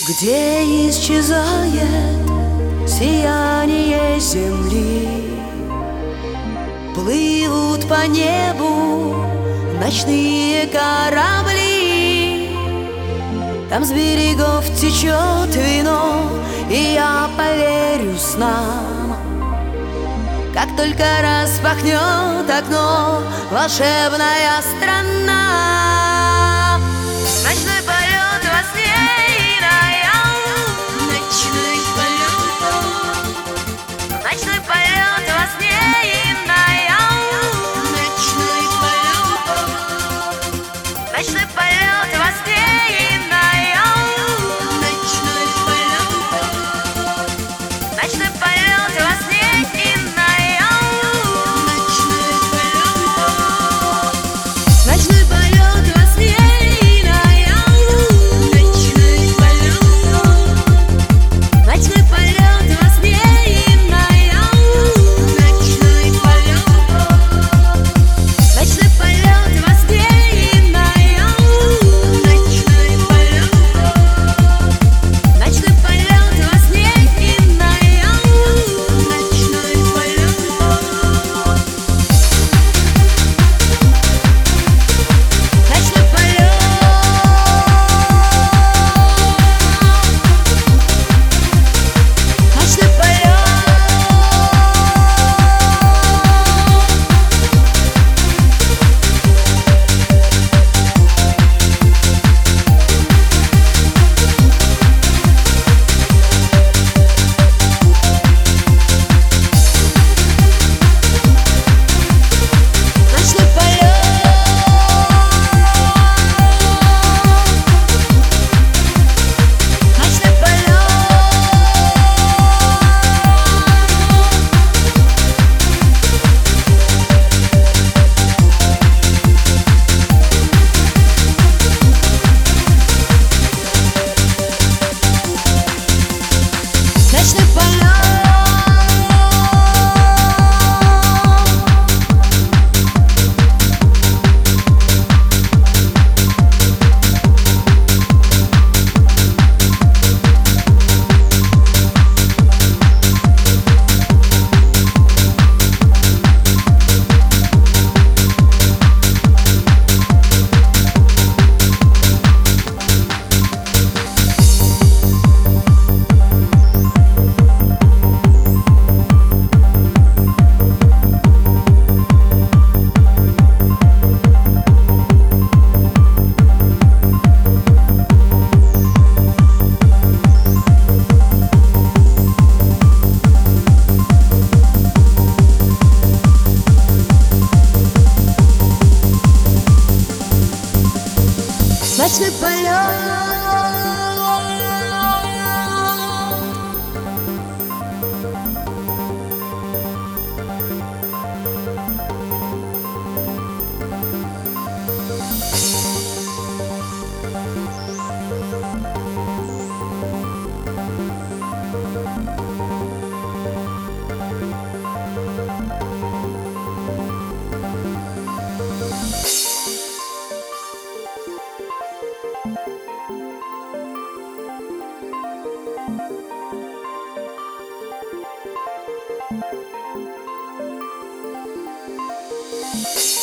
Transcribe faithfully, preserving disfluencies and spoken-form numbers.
где исчезает сияние земли. Плывут по небу ночные корабли. Там с берегов течет вино, и я поверю снам. Как только распахнет окно волшебная страна. Ночной полет во сне и наяву. Ночной полет. Ночной полет во сне и наяву. Ночной полет. Ночной полет во сне и наяву. Ночной полет. Ночной полет во сне и наяву. Ночной полет. Ночной полет во сне и наяву. Ночной полет. Ночной полет во сне и наяву. Ночной полет. Ночной полет во сне и наяву. Ночной полет. Ночной полет во сне и наяву. Ночной полет. Ночной полет. Ночной полет. Ночной полет. Ночной полет. Ночной полет. Ночной полет. We'll be right back.